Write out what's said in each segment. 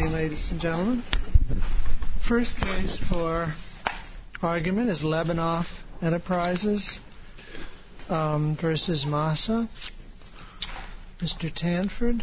morning, ladies and gentlemen. First case for argument is Lebanoff Enterprises versus Massa. Mr. Tanford.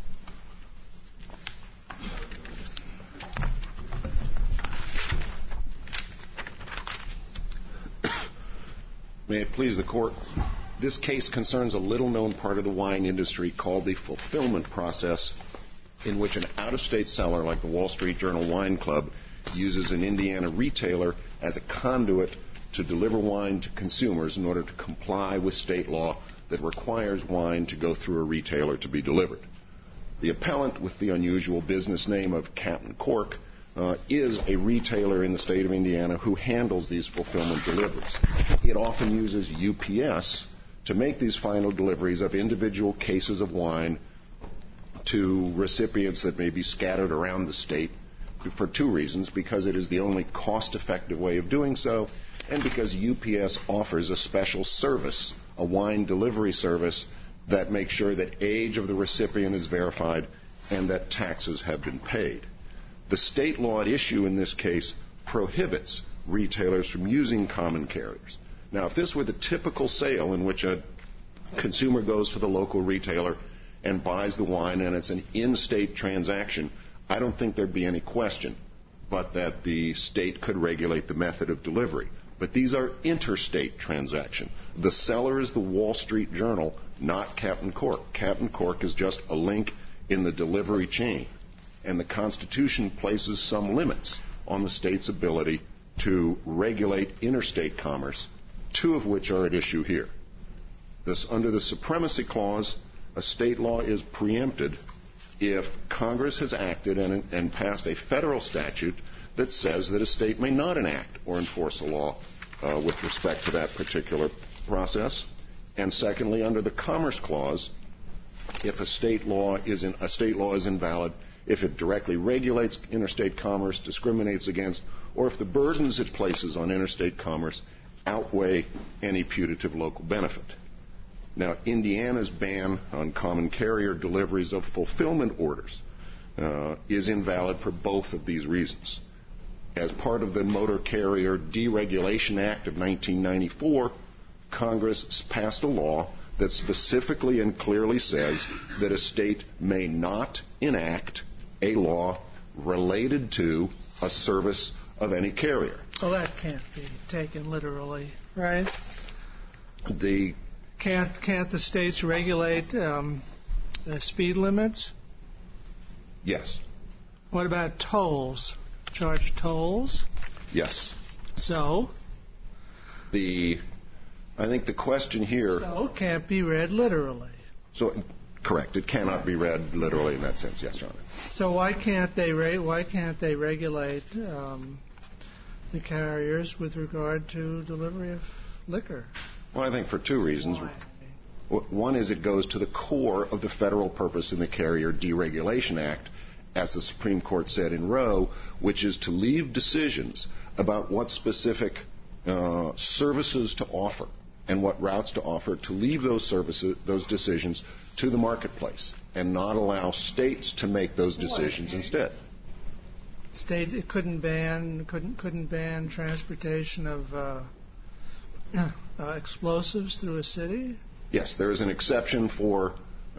May it please the Court, this case concerns a little-known part of the wine industry called the fulfillment process, in which an out-of-state seller like the Wall Street Journal Wine Club uses an Indiana retailer as a conduit to deliver wine to consumers in order to comply with state law that requires wine to go through a retailer to be delivered. The appellant, with the unusual business name of Captain Cork, is a retailer in the state of Indiana who handles these fulfillment deliveries. It often uses UPS to make these final deliveries of individual cases of wine to recipients that may be scattered around the state for two reasons: because it is the only cost-effective way of doing so, and because UPS offers a special service, a wine delivery service, that makes sure that age of the recipient is verified and that taxes have been paid. The state law at issue in this case prohibits retailers from using common carriers. Now, if this were the typical sale in which a consumer goes to the local retailer and buys the wine and it's an in-state transaction, I don't think there'd be any question but that the state could regulate the method of delivery. But these are interstate transactions. The seller is the Wall Street Journal, not Captain Cork. Captain Cork is just a link in the delivery chain. And the Constitution places some limits on the state's ability to regulate interstate commerce, two of which are at issue here. Under the Supremacy Clause, a state law is preempted if Congress has acted and passed a federal statute that says that a state may not enact or enforce a law with respect to that particular process. And secondly, under the Commerce Clause, if a state law is invalid if it directly regulates interstate commerce, discriminates against, or if the burdens it places on interstate commerce outweigh any putative local benefit. Now, Indiana's ban on common carrier deliveries of fulfillment orders is invalid for both of these reasons. As part of the Motor Carrier Deregulation Act of 1994, Congress passed a law that specifically and clearly says that a state may not enact a law related to a service of any carrier. Well, that can't be taken literally, right? Can't the states regulate speed limits? Yes. What about tolls? Charge tolls? Yes. So? I think the question here... So it can't be read literally. Correct. It cannot be read literally in that sense. Yes, Your Honor. So why can't they regulate the carriers with regard to delivery of liquor? Well, I think for two reasons. Why? One is it goes to the core of the federal purpose in the Carrier Deregulation Act, as the Supreme Court said in Roe, which is to leave decisions about what specific services to offer and what routes to offer, to leave those decisions to the marketplace and not allow states to make those decisions instead. States couldn't ban transportation of explosives through a city? Yes, there is an exception for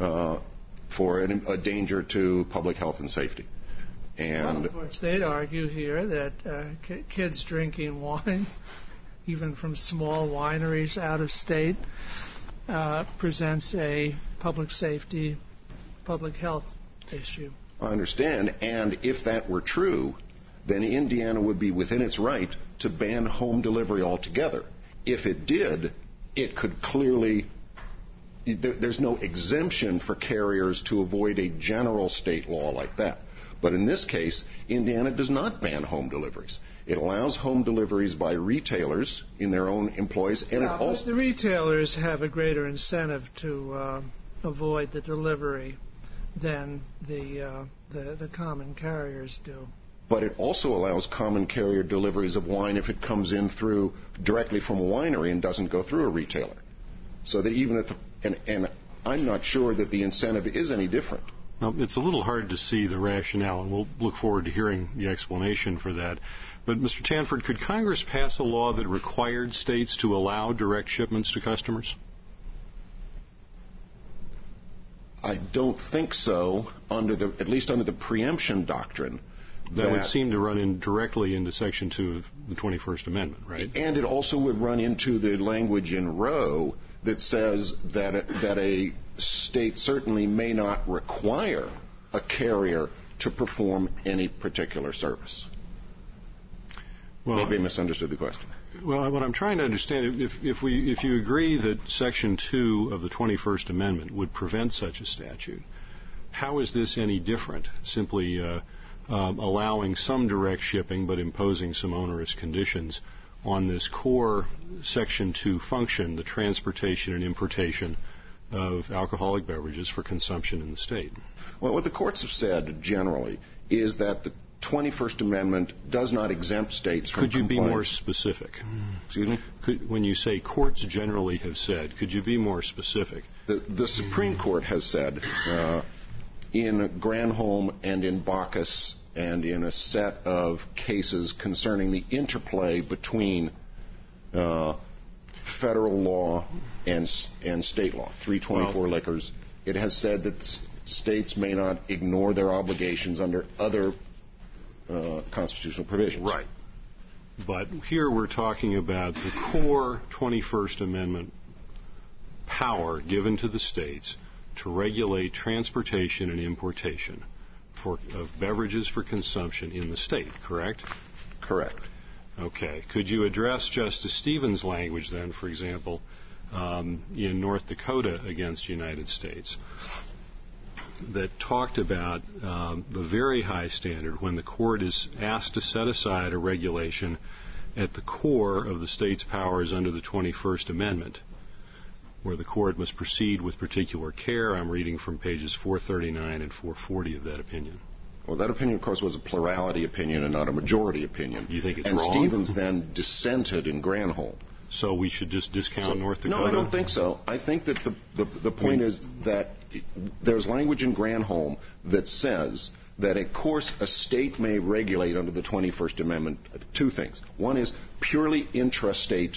a danger to public health and safety. And of course, they'd argue here that kids drinking wine, even from small wineries out of state, presents a public safety, public health issue. I understand, and if that were true, then Indiana would be within its right to ban home delivery altogether. If it did, it could clearly... There's no exemption for carriers to avoid a general state law like that. But in this case, Indiana does not ban home deliveries. It allows home deliveries by retailers in their own employees. And but the retailers have a greater incentive to avoid the delivery than the common carriers do. But it also allows common carrier deliveries of wine if it comes in through directly from a winery and doesn't go through a retailer. So that even if and I'm not sure that the incentive is any different Now, it's a little hard to see the rationale, and we'll look forward to hearing the explanation for that. But, Mr. Tanford, could Congress pass a law that required states to allow direct shipments to customers? I don't think so, at least under the preemption doctrine. That would seem to run in directly into Section 2 of the 21st Amendment, right? And it also would run into the language in Roe that says that a state certainly may not require a carrier to perform any particular service. Well, maybe I misunderstood the question. Well, what I'm trying to understand, if you agree that Section 2 of the 21st Amendment would prevent such a statute, how is this any different? Simply allowing some direct shipping but imposing some onerous conditions on this core Section 2 function, the transportation and importation of alcoholic beverages for consumption in the state? Well, what the courts have said generally is that the 21st Amendment does not exempt states from compliance. Could you be more specific? Excuse me? When you say courts generally have said, could you be more specific? The Supreme Court has said in Granholm and in Bacchus and in a set of cases concerning the interplay between federal law and state law, 324 liquors, it has said that states may not ignore their obligations under other constitutional provisions. Right. But here we're talking about the core 21st Amendment power given to the states to regulate transportation and importation of beverages for consumption in the state, correct? Correct. Okay. Could you address Justice Stevens' language then, for example, in North Dakota against the United States, that talked about the very high standard when the court is asked to set aside a regulation at the core of the state's powers under the 21st Amendment, where the court must proceed with particular care. I'm reading from pages 439 and 440 of that opinion. Well, that opinion, of course, was a plurality opinion and not a majority opinion. You think it's wrong? And Stevens then dissented in Granholm. So we should just discount North Dakota? No, I don't think so. I think that the point is that there's language in Granholm that says that, of course, a state may regulate under the 21st Amendment two things. One is purely intrastate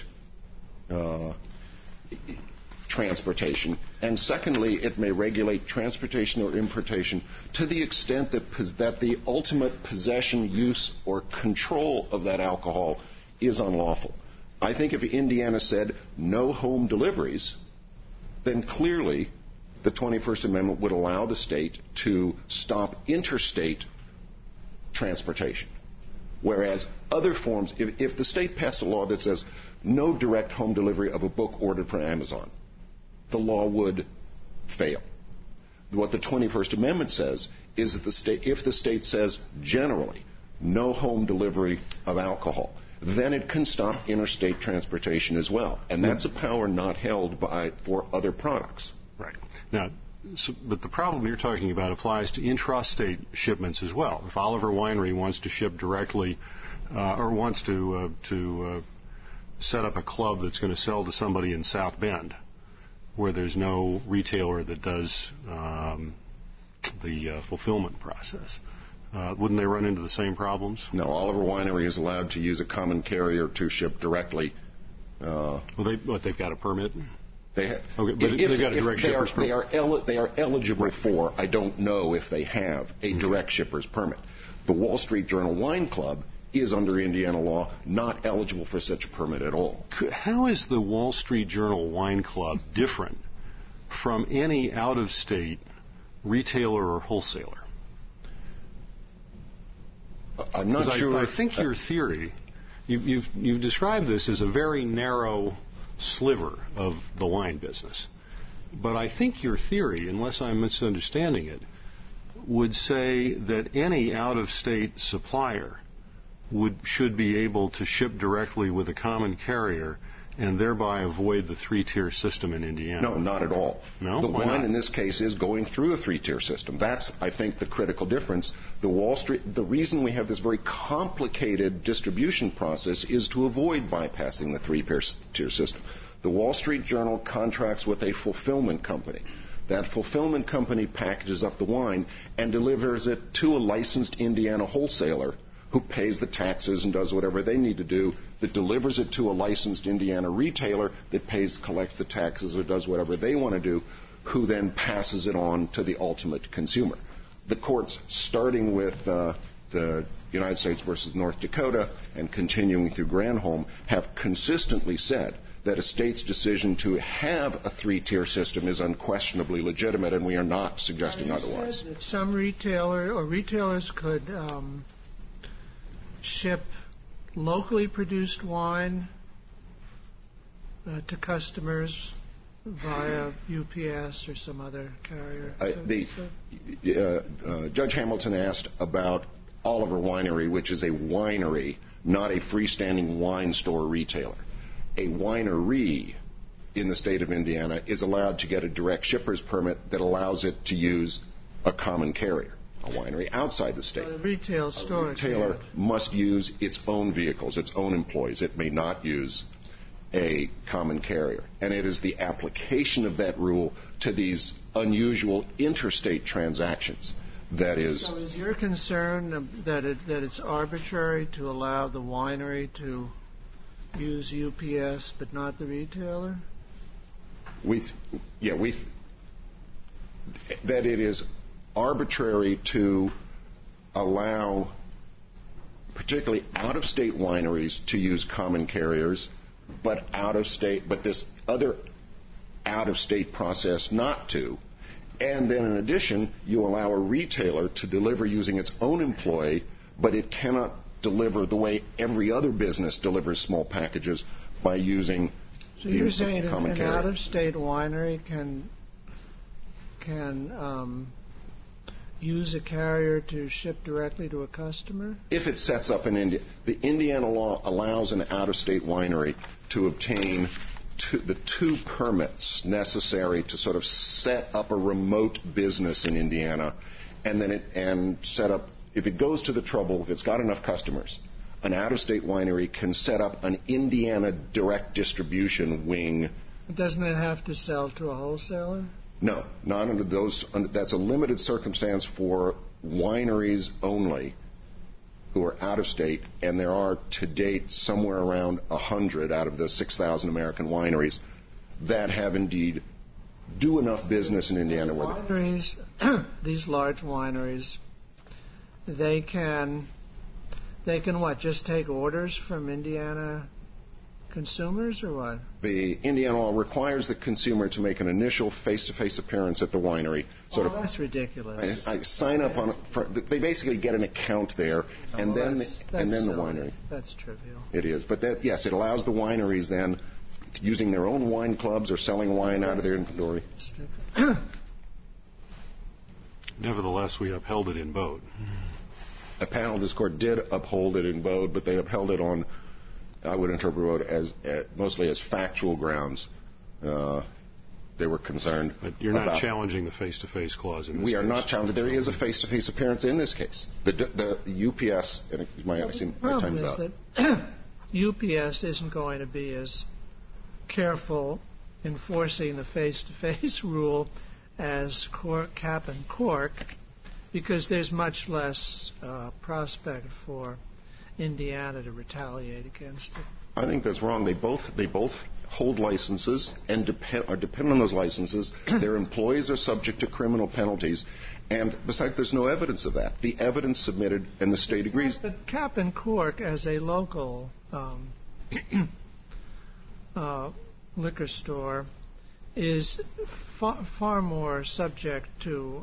transportation, and secondly, it may regulate transportation or importation to the extent that the ultimate possession, use, or control of that alcohol is unlawful. I think if Indiana said no home deliveries, then clearly the 21st Amendment would allow the state to stop interstate transportation. Whereas other forms, if the state passed a law that says no direct home delivery of a book ordered from Amazon, the law would fail. What the 21st Amendment says is that if the state says generally no home delivery of alcohol, then it can stop interstate transportation as well. And that's a power not held for other products. Right. Now, but the problem you're talking about applies to intrastate shipments as well. If Oliver Winery wants to ship directly or wants to set up a club that's going to sell to somebody in South Bend where there's no retailer that does the fulfillment process, wouldn't they run into the same problems? No, Oliver Winery is allowed to use a common carrier to ship directly. They've got a permit? They have. Okay, but they've got a direct shipper's permit. They are eligible for, I don't know if they have, a direct shipper's permit. The Wall Street Journal Wine Club is under Indiana law not eligible for such a permit at all. How is the Wall Street Journal Wine Club different from any out-of-state retailer or wholesaler? I'm not sure. I think your theory, you've described this as a very narrow sliver of the wine business. But I think your theory, unless I'm misunderstanding it, would say that any out-of-state supplier should be able to ship directly with a common carrier and thereby avoid the three-tier system in Indiana. No, not at all. No? The Why wine not? in this case is going through the three-tier system. That's, I think, the critical difference. The reason we have this very complicated distribution process is to avoid bypassing the three-tier system. The Wall Street Journal contracts with a fulfillment company. That fulfillment company packages up the wine and delivers it to a licensed Indiana wholesaler who pays the taxes and does whatever they need to do, that delivers it to a licensed Indiana retailer that collects the taxes or does whatever they want to do, who then passes it on to the ultimate consumer. The courts, starting with the United States versus North Dakota and continuing through Granholm, have consistently said that a state's decision to have a three-tier system is unquestionably legitimate, and we are not suggesting otherwise. That some retailers could ship locally produced wine to customers via UPS or some other carrier. Judge Hamilton asked about Oliver Winery, which is a winery, not a freestanding wine store retailer. A winery in the state of Indiana is allowed to get a direct shipper's permit that allows it to use a common carrier. A winery outside the state. A retail store. A retailer must use its own vehicles, its own employees. It may not use a common carrier. And it is the application of that rule to these unusual interstate transactions that is. So is your concern that it's arbitrary to allow the winery to use UPS but not the retailer? That it is arbitrary to allow particularly out-of-state wineries to use common carriers, but this other out-of-state process not to. And then in addition, you allow a retailer to deliver using its own employee, but it cannot deliver the way every other business delivers small packages by using so you're saying common an carrier. Out-of-state winery can use a carrier to ship directly to a customer? If it sets up in India, the Indiana law allows an out-of-state winery to obtain the two permits necessary to sort of set up a remote business in Indiana, and set up. If it goes to the trouble, if it's got enough customers, an out-of-state winery can set up an Indiana direct distribution wing. Doesn't it have to sell to a wholesaler? No, not under those. That's a limited circumstance for wineries only who are out of state, and there are to date somewhere around 100 out of the 6,000 American wineries that have indeed do enough business in Indiana. Wineries, these large wineries, they can what? Just take orders from Indiana consumers or what? The Indiana law requires the consumer to make an initial face-to-face appearance at the winery. That's ridiculous. I sign up on. They basically get an account there, and then the winery. That's trivial. It is, but yes, it allows the wineries then, using their own wine clubs or selling wine out of their inventory. Nevertheless, we upheld it in Bode. A panel of this court did uphold it in Bode, but they upheld it on, I would interpret Bode as mostly as factual grounds. They were concerned. But you're not challenging the face-to-face clause in this case. We are not challenging. There is a face-to-face appearance in this case. The UPS. I see my time's up. The problem is that UPS isn't going to be as careful enforcing the face-to-face rule as Cap and Cork, because there's much less prospect for Indiana to retaliate against it. I think that's wrong. They both hold licenses and are dependent on those licenses. Their employees are subject to criminal penalties, and besides, there's no evidence of that. The evidence submitted, and the state agrees. But Cap and Cork, as a local liquor store, is far more subject to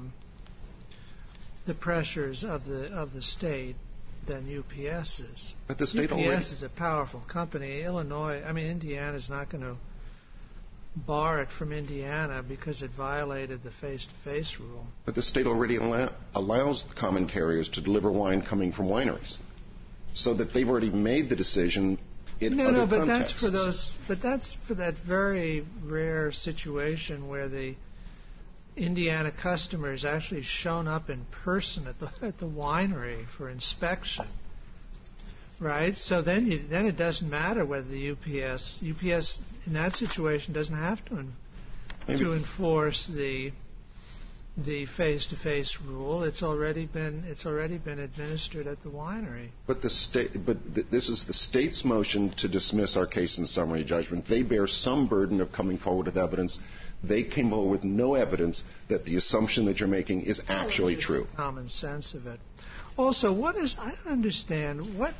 the pressures of the state than UPS is. But the state UPS is a powerful company. Indiana is not going to bar it from Indiana because it violated the face-to-face rule. But the state already allows the common carriers to deliver wine coming from wineries, so that they've already made the decision in other contexts. But that's for that very rare situation where the Indiana customer is actually shown up in person at the winery for inspection, right? So then it doesn't matter whether the UPS in that situation doesn't have to to enforce the face-to-face rule. It's already been administered at the winery. But this is the state's motion to dismiss our case in summary judgment. They bear some burden of coming forward with evidence. They came forward with no evidence that the assumption that you're making is actually true. Common sense of it. Also, I don't understand what.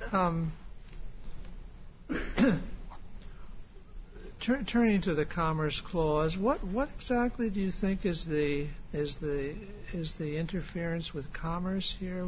Turning to the Commerce Clause, what exactly do you think is the interference with commerce here?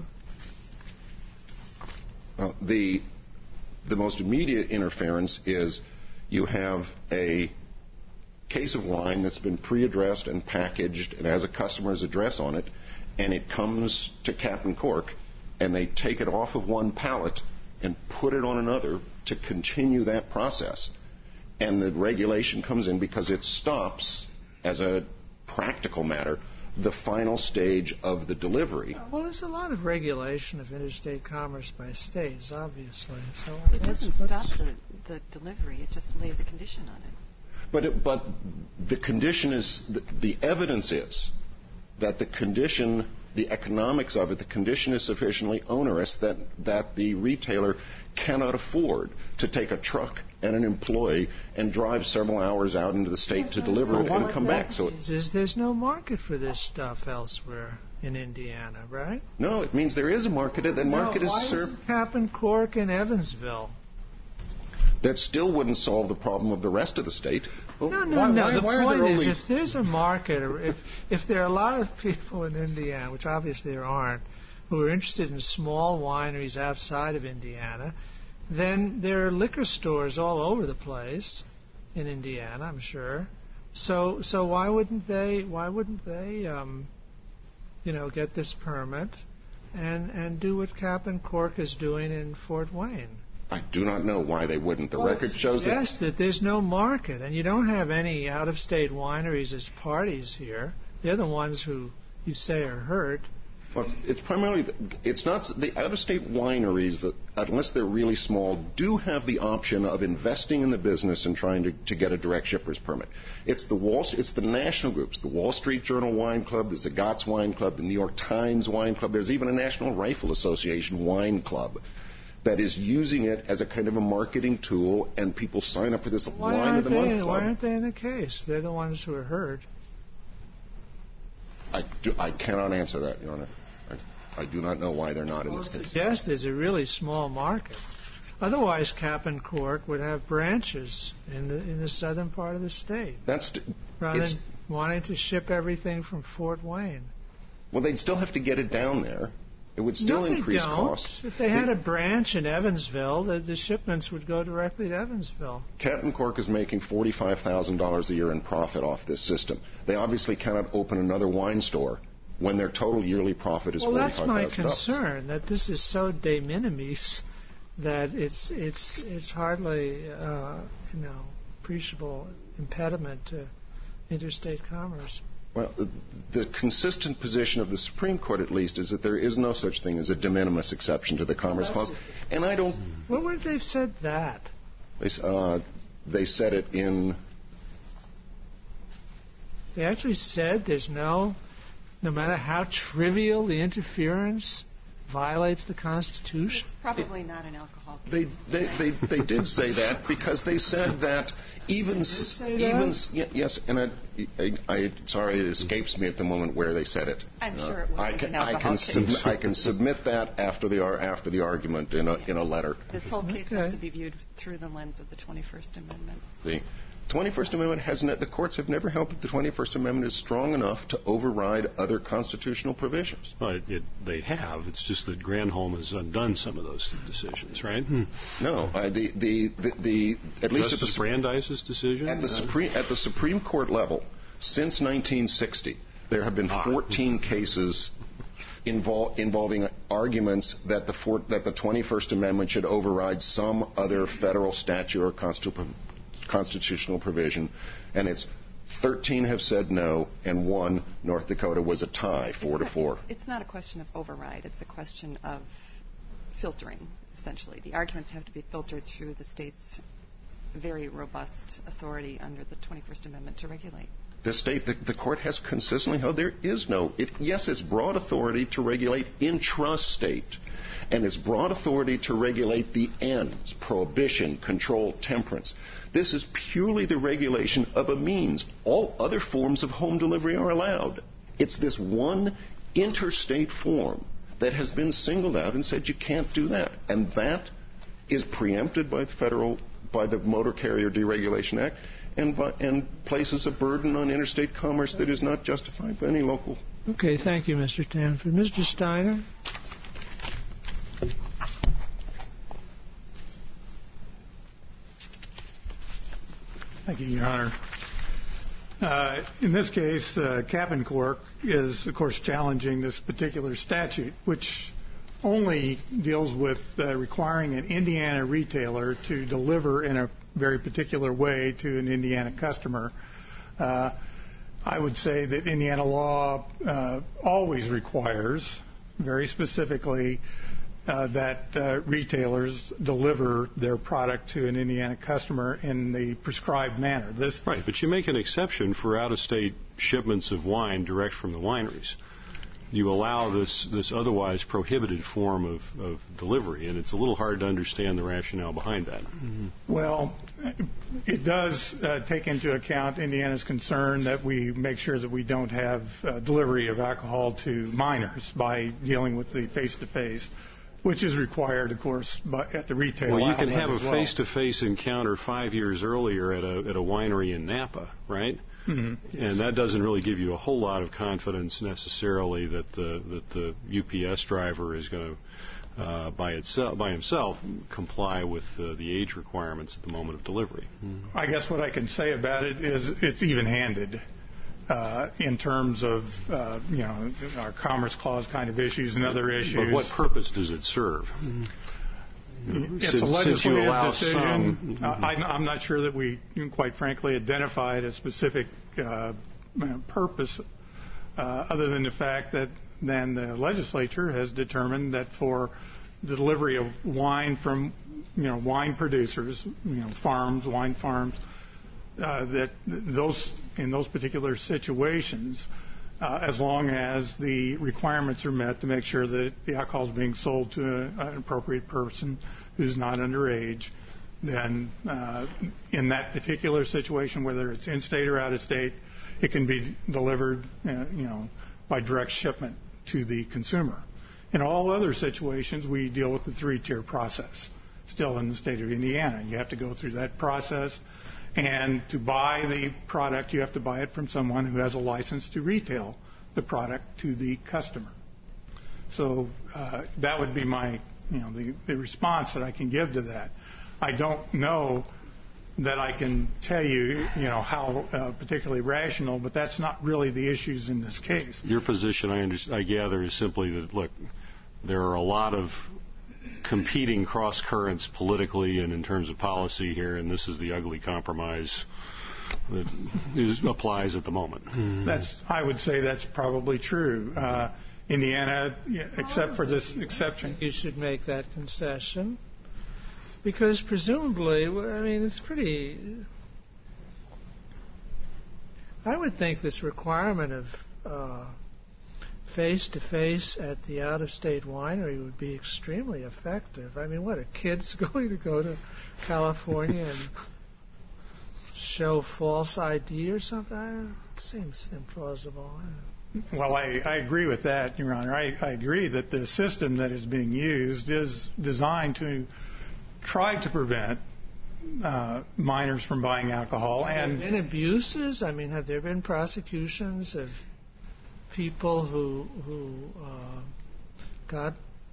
The most immediate interference is you have a case of wine that's been pre-addressed and packaged and has a customer's address on it, and it comes to Captain Cork, and they take it off of one pallet and put it on another to continue that process. And the regulation comes in because it stops, as a practical matter, the final stage of the delivery. Well, there's a lot of regulation of interstate commerce by states, obviously. So it doesn't stop the delivery. It just lays a condition on it. But the condition is, the evidence is that the condition, the economics of it, the condition is sufficiently onerous that the retailer cannot afford to take a truck and an employee and drive several hours out into the state to deliver it and come back. So there's no market for this stuff elsewhere in Indiana, right? No, it means there is a market. The market is served. Why Captain Cork in Evansville? That still wouldn't solve the problem of the rest of the state. No. The point is, if there's a market, or if there are a lot of people in Indiana, which obviously there aren't, who are interested in small wineries outside of Indiana, then there are liquor stores all over the place in Indiana, I'm sure. So why wouldn't they get this permit and do what Captain Cork is doing in Fort Wayne? I do not know why they wouldn't. The record shows that there's no market, and you don't have any out-of-state wineries as parties here. They're the ones who you say are hurt. Well, it's primarily, it's not the out-of-state wineries that, unless they're really small, do have the option of investing in the business and trying to get a direct shipper's permit. It's the national groups, the Wall Street Journal Wine Club, the Zagat's Wine Club, the New York Times Wine Club. There's even a National Rifle Association wine club that is using it as a kind of a marketing tool, and people sign up for this Wine of the Month club. Why aren't they in the case? They're the ones who are hurt. I cannot answer that, Your Honor. I do not know why they're not in this case. Yes, there's a really small market. Otherwise, Captain Cork would have branches in the southern part of the state. Rather than wanting to ship everything from Fort Wayne. Well, they'd still have to get it down there. It would still increase costs. If they had a branch in Evansville, the shipments would go directly to Evansville. Captain Cork is making $45,000 a year in profit off this system. They obviously cannot open another wine store when their total yearly profit is $45,000. Well, that's my concern, that this is so de minimis that it's hardly appreciable impediment to interstate commerce. Well, the consistent position of the Supreme Court, at least, is that there is no such thing as a de minimis exception to the Commerce Clause. And I don't... Well, where they've said that? They said it in... They actually said there's no matter how trivial the interference violates the Constitution? It's probably not an alcohol case. They did say that because they said that yes, and sorry, it escapes me at the moment where they said it. I'm sure it wasn't an alcohol case. I can submit that after the argument in a letter. This whole case has to be viewed through the lens of the 21st Amendment. The 21st Amendment the courts have never held that the 21st Amendment is strong enough to override other constitutional provisions. Well, they have. It's just that Granholm has undone some of those decisions, right? No, at least Justice Brandeis's decision at the Supreme Court level since 1960, there have been 14 cases involving arguments that the 21st Amendment should override some other federal statute or constitutional provision, and it's 13 have said no, and 1, North Dakota, was a tie, 4-4. It's not a question of override. It's a question of filtering, essentially. The arguments have to be filtered through the state's very robust authority under the 21st Amendment to regulate. the court has consistently held there is no. Yes, it's broad authority to regulate intrastate, and it's broad authority to regulate the ends, prohibition, control, temperance. This is purely the regulation of a means. All other forms of home delivery are allowed. It's this one interstate form that has been singled out and said you can't do that. And that is preempted by the Motor Carrier Deregulation Act and places a burden on interstate commerce that is not justified by any local. Okay, thank you, Mr. Tanford. Mr. Steiner? Thank you, Your Honor. In this case, Captain Cork is, of course, challenging this particular statute, which only deals with requiring an Indiana retailer to deliver in a very particular way to an Indiana customer. I would say that Indiana law always requires, very specifically, that retailers deliver their product to an Indiana customer in the prescribed manner. Right, but you make an exception for out-of-state shipments of wine direct from the wineries. You allow this otherwise prohibited form of delivery, and it's a little hard to understand the rationale behind that. Mm-hmm. Well, it does take into account Indiana's concern that we make sure that we don't have delivery of alcohol to minors by dealing with the face-to-face, which is required, of course, at the retail outlet. Well, you can have a well. face-to-face encounter 5 years earlier at a winery in Napa, right? Mm-hmm. Yes. And that doesn't really give you a whole lot of confidence necessarily that the UPS driver is going to, by himself, comply with the age requirements at the moment of delivery. Mm-hmm. I guess what I can say about it is it's even-handed. In terms of, our Commerce Clause kind of issues and other issues. But what purpose does it serve? It's a legislative decision. I'm not sure that we, quite frankly, identified a specific purpose other than the fact that then the legislature has determined that for the delivery of wine from, wine producers, wine farms, that in those particular situations, as long as the requirements are met to make sure that the alcohol is being sold to an appropriate person who's not underage, then in that particular situation, whether it's in-state or out-of-state, it can be delivered, by direct shipment to the consumer. In all other situations, we deal with the three-tier process. Still in the state of Indiana, you have to go through that process. And to buy the product, you have to buy it from someone who has a license to retail the product to the customer. So that would be my, the response that I can give to that. I don't know that I can tell you, how particularly rational, but that's not really the issues in this case. Your position, I gather, is simply that, look, there are a lot of competing cross currents politically and in terms of policy here, and this is the ugly compromise that applies at the moment. I would say that's probably true. Indiana, except for this exception. You should make that concession because presumably, it's pretty. I would think this requirement of face-to-face at the out-of-state winery would be extremely effective. What, a kid's going to go to California and show false ID or something? It seems implausible. Well, I agree with that, Your Honor. I agree that the system that is being used is designed to try to prevent minors from buying alcohol. Have there been abuses? Have there been prosecutions of people who got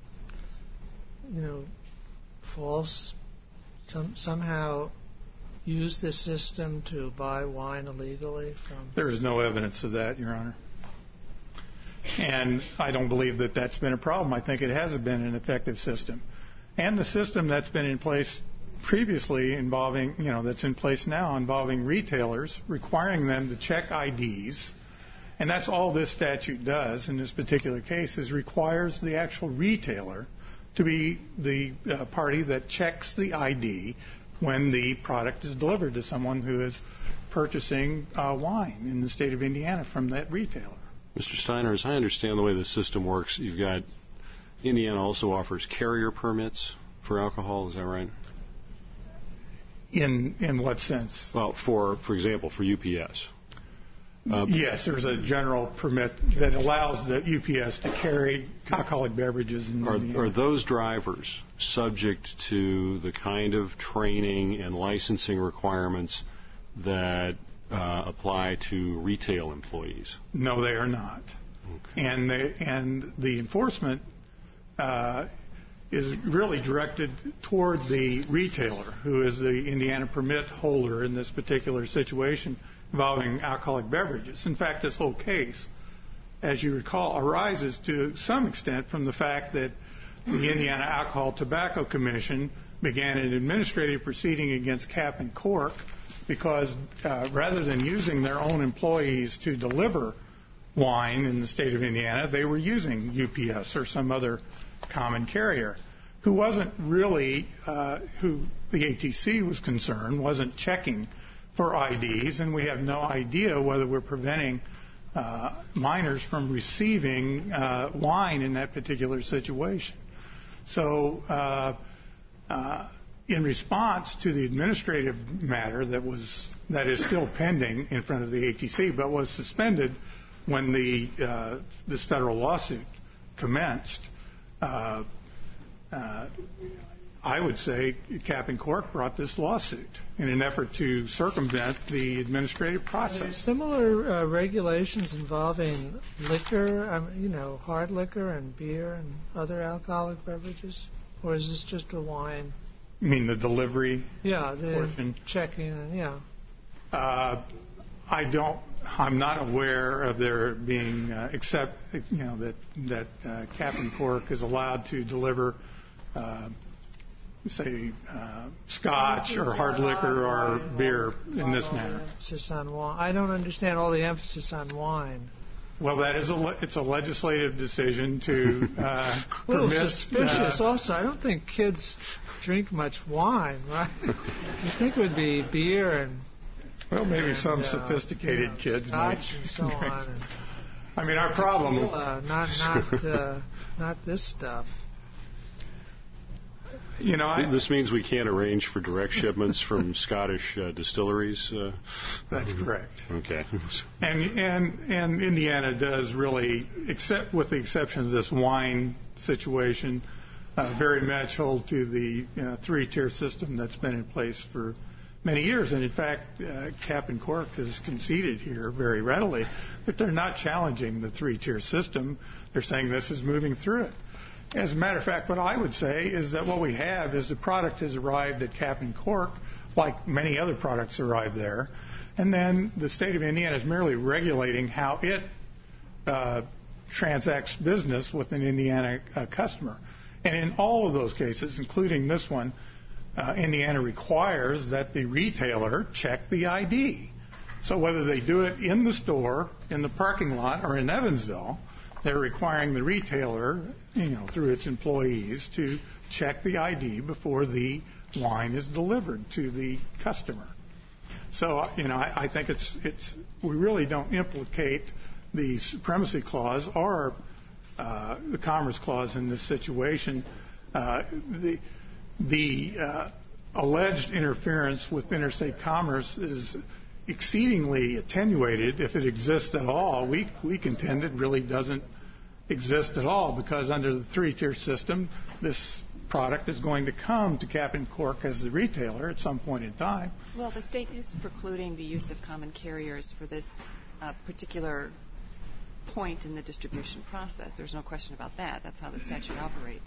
false somehow used this system to buy wine illegally from? There is no evidence of that, Your Honor. And I don't believe that that's been a problem. I think it hasn't been an effective system. And the system that's been in place previously involving, that's in place now involving retailers, requiring them to check IDs. And that's all this statute does in this particular case, is requires the actual retailer to be the party that checks the ID when the product is delivered to someone who is purchasing wine in the state of Indiana from that retailer. Mr. Steiner, as I understand the way the system works, you've got Indiana also offers carrier permits for alcohol. Is that right? In what sense? Well, for example, for UPS. Yes, there's a general permit that allows the UPS to carry alcoholic beverages in Indiana. Are those drivers subject to the kind of training and licensing requirements that apply to retail employees? No, they are not. Okay. And the enforcement is really directed toward the retailer, who is the Indiana permit holder in this particular situation involving alcoholic beverages. In fact, this whole case, as you recall, arises to some extent from the fact that the Indiana Alcohol Tobacco Commission began an administrative proceeding against Cap and Cork because rather than using their own employees to deliver wine in the state of Indiana, they were using UPS or some other common carrier who wasn't really, who the ATC was concerned, wasn't checking for IDs, and we have no idea whether we're preventing minors from receiving wine in that particular situation. So in response to the administrative matter that is still pending in front of the ATC but was suspended when this federal lawsuit commenced, I would say Cap and Cork brought this lawsuit in an effort to circumvent the administrative process. Are there similar regulations involving liquor, hard liquor and beer and other alcoholic beverages? Or is this just a wine? You mean the delivery? Yeah, the portion? Checking and I'm not aware of there being except that Cap and Cork is allowed to deliver scotch or hard liquor or beer in this manner. Emphasis on wine. I don't understand all the emphasis on wine. Well, it's a legislative decision to a little suspicious. Also, I don't think kids drink much wine, right? You think it would be beer and maybe some sophisticated kids might. And so on. I mean, our problem. Not this stuff. This means we can't arrange for direct shipments from Scottish distilleries? That's correct. Okay. And Indiana does really, except with the exception of this wine situation, very much hold to the three-tier system that's been in place for many years. And in fact, Cap and Cork has conceded here very readily that they're not challenging the three-tier system. They're saying this is moving through it. As a matter of fact, what I would say is that what we have is the product has arrived at Cap and Cork, like many other products arrive there, and then the state of Indiana is merely regulating how it transacts business with an Indiana customer. And in all of those cases, including this one, Indiana requires that the retailer check the ID. So whether they do it in the store, in the parking lot, or in Evansville, they're requiring the retailer, through its employees, to check the ID before the wine is delivered to the customer. So, I think we really don't implicate the Supremacy Clause or the Commerce Clause in this situation. The alleged interference with interstate commerce is exceedingly attenuated, if it exists at all. We contend it really doesn't exist at all, because under the three-tier system, this product is going to come to Cap and Cork as the retailer at some point in time. Well, the state is precluding the use of common carriers for this particular point in the distribution process. There's no question about that. That's how the statute operates.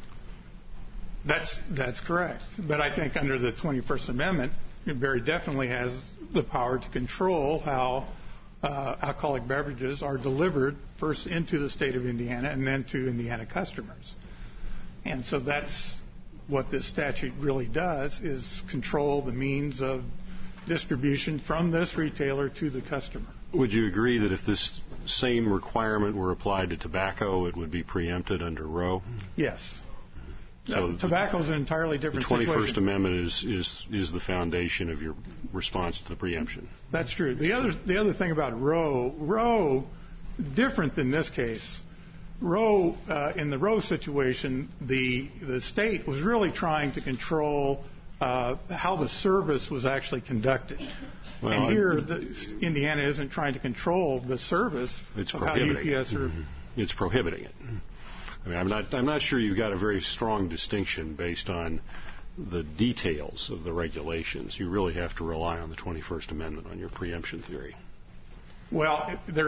That's correct. But I think under the 21st Amendment, it very definitely has the power to control how alcoholic beverages are delivered first into the state of Indiana and then to Indiana customers. And so that's what this statute really does, is control the means of distribution from this retailer to the customer. Would you agree that if this same requirement were applied to tobacco, it would be preempted under Roe? Yes. So tobacco is an entirely different situation. The 21st Amendment is the foundation of your response to the preemption. That's true. The other thing about Roe, different than this case. Roe, in the Roe situation, the state was really trying to control how the service was actually conducted. Well, and here, Indiana isn't trying to control the service of how UPS are. It's prohibiting it. I mean, I'm not sure you've got a very strong distinction based on the details of the regulations. You really have to rely on the 21st Amendment on your preemption theory. Well,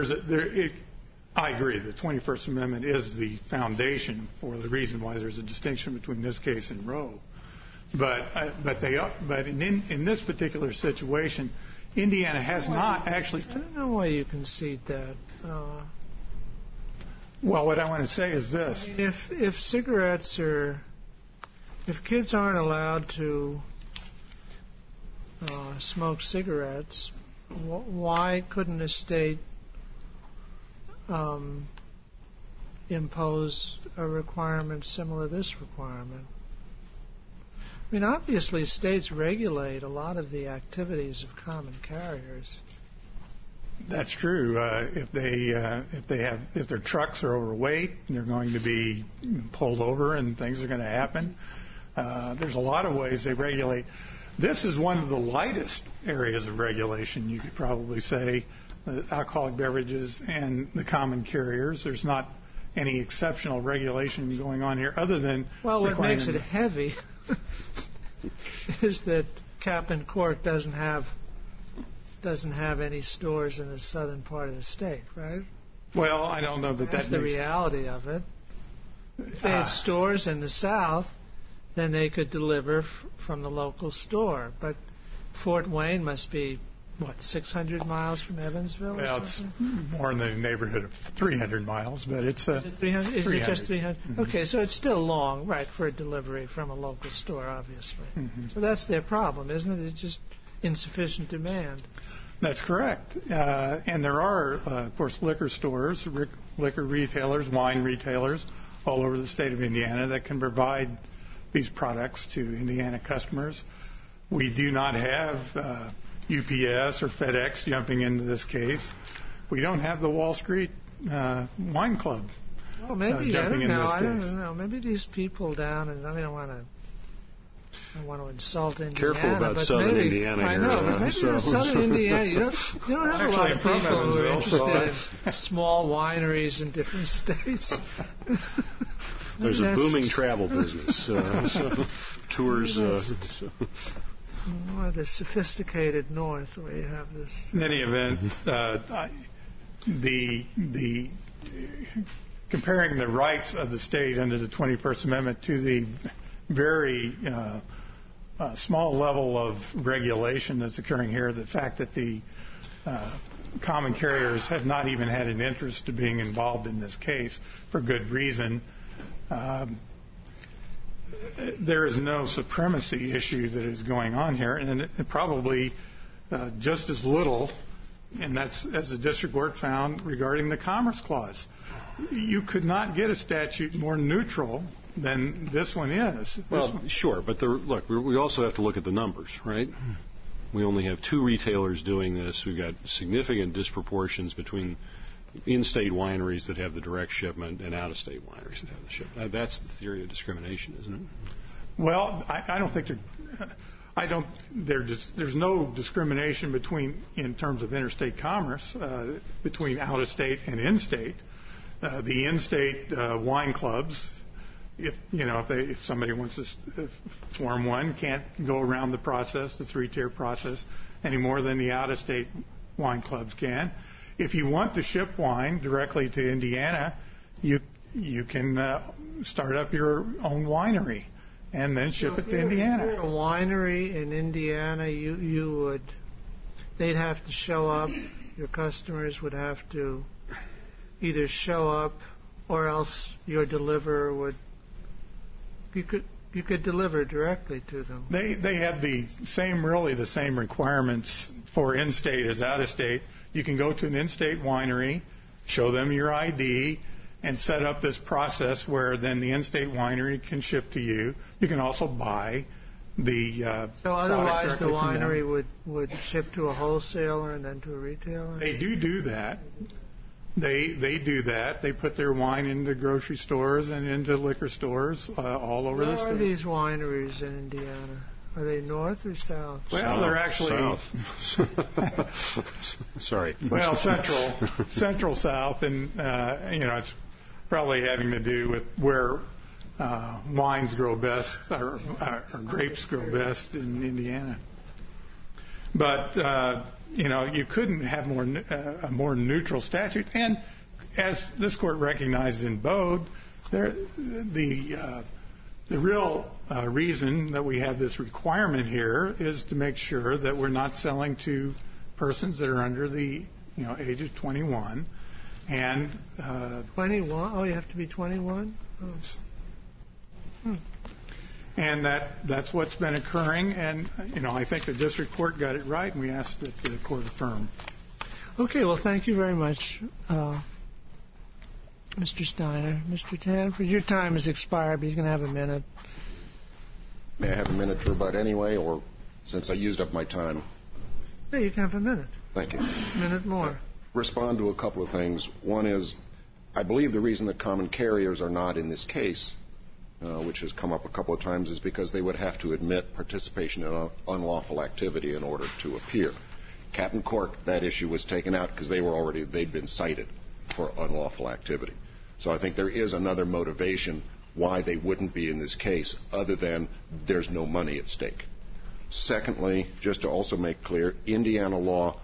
I agree. The 21st Amendment is the foundation for the reason why there's a distinction between this case and Roe. But in this particular situation, Indiana has not actually. I don't know why you concede that. Well, what I want to say is this: if kids aren't allowed to smoke cigarettes, why couldn't a state impose a requirement similar to this requirement? I mean, obviously, states regulate a lot of the activities of common carriers. That's true. If their trucks are overweight, they're going to be pulled over, and things are going to happen. There's a lot of ways they regulate. This is one of the lightest areas of regulation, you could probably say, alcoholic beverages and the common carriers. There's not any exceptional regulation going on here, other than what makes it heavy is that Captain Cork doesn't have any stores in the southern part of the state, right? Well, I don't know that that's the reality of it. If they had stores in the south, then they could deliver from the local store. But Fort Wayne must be 600 miles from Evansville? Well, it's more in the neighborhood of 300 miles, but it's Is it 300? Is it just 300? Mm-hmm. Okay, so it's still long, right, for a delivery from a local store, obviously. Mm-hmm. So that's their problem, isn't it? It's just insufficient demand. That's correct. And there are, of course, liquor stores, liquor retailers, wine retailers all over the state of Indiana that can provide these products to Indiana customers. We do not have UPS or FedEx jumping into this case. We don't have the Wall Street Wine Club jumping in this case. I don't know. Maybe these people down, and I don't want to insult Indiana. Careful about southern Indiana here. I know, but maybe in southern Indiana, you don't have a lot of people who are interested in small wineries in different states. There's a booming travel business. Tours. More the sophisticated north where you have this. In any event, the comparing the rights of the state under the 21st Amendment to the very small level of regulation that's occurring here, the fact that the common carriers have not even had an interest in being involved in this case for good reason. There is no supremacy issue that is going on here, and it probably just as little, and that's as the district court found regarding the Commerce Clause. You could not get a statute more neutral than this one is. Well, sure, but look, we also have to look at the numbers, right? We only have 2 retailers doing this. We've got significant disproportions between in-state wineries that have the direct shipment and out-of-state wineries that have the shipment. That's the theory of discrimination, isn't it? Well, I don't think there's no discrimination in terms of interstate commerce between out-of-state and in-state. The in-state wine clubs, if somebody wants to form one, can't go around the process, the 3-tier process, any more than the out-of-state wine clubs can. If you want to ship wine directly to Indiana, you can start up your own winery and then ship it to Indiana. If you're a winery in Indiana, they'd have to show up. Your customers would have to either show up, or else your deliverer would. You could deliver directly to them. They have the same requirements for in-state as out-of-state. You can go to an in-state winery, show them your ID, and set up this process where then the in-state winery can ship to you. You can also buy the so otherwise the winery would ship to a wholesaler and then to a retailer? They do that. They do that. They put their wine into grocery stores and into liquor stores all over the state. Where are these wineries in Indiana? Are they north or south? Well, they're actually south. Sorry. Well, central south, and it's probably having to do with where wines grow best or grapes grow best in Indiana. But you couldn't have a more neutral statute. And as this court recognized in Bode, the real reason that we have this requirement here is to make sure that we're not selling to persons that are under the age of 21. And 21? Oh, you have to be 21? Oh. And that's what's been occurring. And I think the district court got it right, and we asked that the court affirm. Okay. Well, thank you very much, Mr. Steiner. Mr. Tanford, your time has expired, but you're going to have a minute. May I have a minute to rebut anyway, or since I used up my time? Yeah, you can have a minute. Thank you. A minute more. Respond to a couple of things. One is, I believe the reason that common carriers are not in this case, which has come up a couple of times, is because they would have to admit participation in unlawful activity in order to appear. Captain Cork, that issue was taken out because they'd been cited for unlawful activity. So I think there is another motivation why they wouldn't be in this case other than there's no money at stake. Secondly, just to also make clear, Indiana law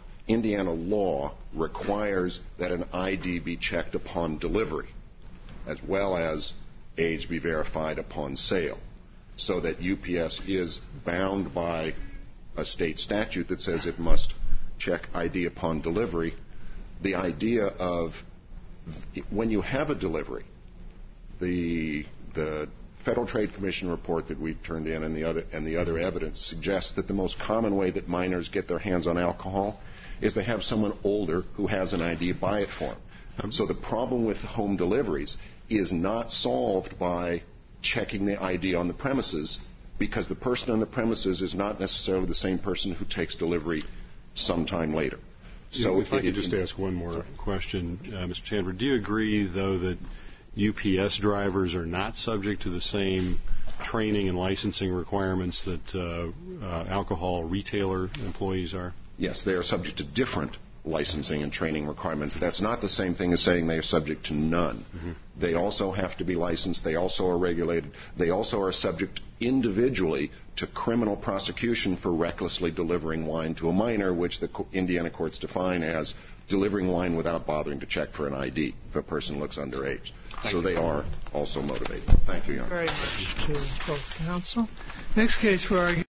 requires that an ID be checked upon delivery as well as age be verified upon sale, so that UPS is bound by a state statute that says it must check ID upon delivery. The idea of when you have a delivery, the Federal Trade Commission report that we turned in and the other evidence suggests that the most common way that minors get their hands on alcohol is they have someone older who has an ID buy it for them. So the problem with home deliveries is not solved by checking the ID on the premises, because the person on the premises is not necessarily the same person who takes delivery sometime later. So if I could just ask one more question, Mr. Tanford, do you agree, though, that UPS drivers are not subject to the same training and licensing requirements that alcohol retailer employees are? Yes, they are subject to different licensing and training requirements. That's not the same thing as saying they are subject to none. Mm-hmm. They also have to be licensed. They also are regulated. They also are subject individually to criminal prosecution for recklessly delivering wine to a minor, which the Indiana courts define as delivering wine without bothering to check for an ID if a person looks underage. So they are also motivated. Thank you, Your Honor. Very much to both counsel. Next case for argument.